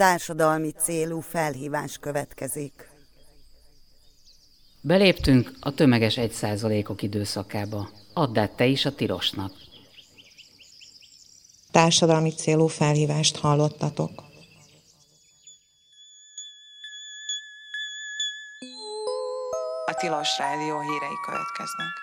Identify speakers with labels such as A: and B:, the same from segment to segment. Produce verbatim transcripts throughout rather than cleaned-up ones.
A: Társadalmi célú felhívás következik.
B: Beléptünk a tömeges egy százalékok időszakába. Add át te is a tilosnak.
C: Társadalmi célú felhívást hallottatok.
D: A Tilos Rádió hírei következnek.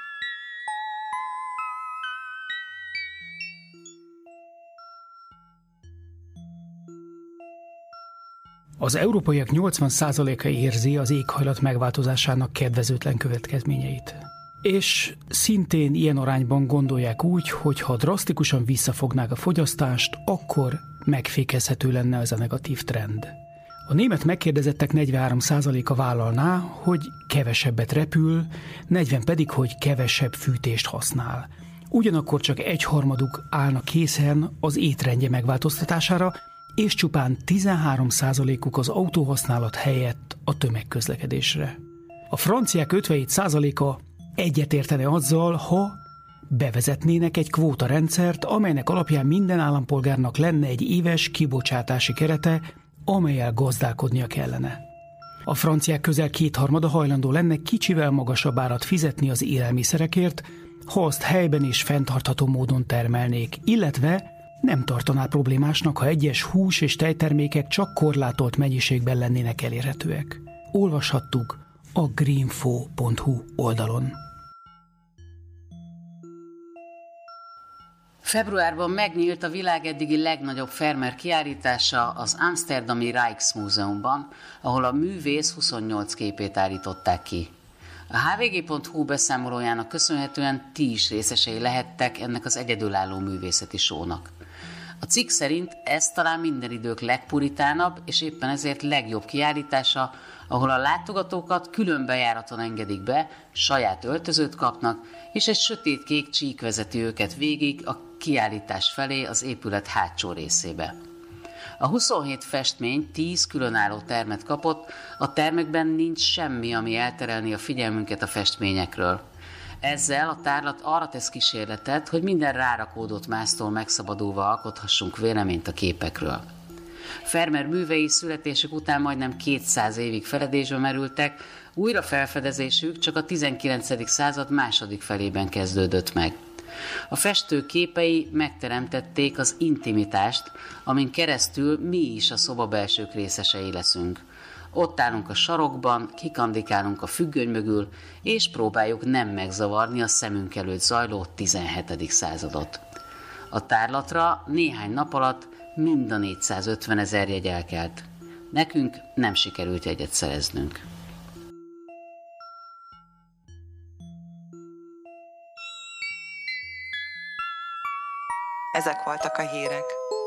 E: Az európaiak nyolcvan százaléka érzi az éghajlat megváltozásának kedvezőtlen következményeit. És szintén ilyen arányban gondolják úgy, hogy ha drasztikusan visszafognák a fogyasztást, akkor megfékezhető lenne ez a negatív trend. A német megkérdezettek negyvenhárom százaléka vállalná, hogy kevesebbet repül, negyven pedig, hogy kevesebb fűtést használ. Ugyanakkor csak egyharmaduk állna készen az étrendje megváltoztatására, és csupán tizenhárom százalékuk az autóhasználat helyett a tömegközlekedésre. A franciák ötvenhét százaléka egyetértene azzal, ha bevezetnének egy kvótarendszert, amelynek alapján minden állampolgárnak lenne egy éves kibocsátási kerete, amellyel gazdálkodnia kellene. A franciák közel kétharmada hajlandó lenne kicsivel magasabb árat fizetni az élelmiszerekért, ha azt helyben és fenntartható módon termelnék, illetve nem tartaná problémásnak, ha egyes hús- és tejtermékek csak korlátolt mennyiségben lennének elérhetőek. Olvashattuk a greenfo pont hu oldalon.
B: Februárban megnyílt a világ eddigi legnagyobb Vermeer kiállítása az Amsterdami Rijksmuseumban, ahol a művész huszonnyolc képét állították ki. A há vé gé pont hú beszámolójának köszönhetően ti is részesei lehettek ennek az egyedülálló művészeti sónak. A cikk szerint ez talán minden idők legpuritánabb és éppen ezért legjobb kiállítása, ahol a látogatókat külön bejáraton engedik be, saját öltözőt kapnak, és egy sötétkék csík vezeti őket végig a kiállítás felé az épület hátsó részébe. A huszonhét festmény tíz különálló termet kapott, a termekben nincs semmi, ami elterelni a figyelmünket a festményekről. Ezzel a tárlat arra tesz kísérletet, hogy minden rárakódott másztól megszabadulva alkothassunk véleményt a képekről. Vermeer művei születésük után majdnem kétszáz évig feledésbe merültek, újra felfedezésük csak a tizenkilencedik század második felében kezdődött meg. A festő képei megteremtették az intimitást, amin keresztül mi is a szobabelsők részesei leszünk. Ott állunk a sarokban, kikandikálunk a függöny mögül, és próbáljuk nem megzavarni a szemünk előtt zajló tizenhetedik századot. A tárlatra néhány nap alatt mind a négyszázötven ezer jegy elkelt. Nekünk nem sikerült jegyet szereznünk.
D: Ezek voltak a hírek.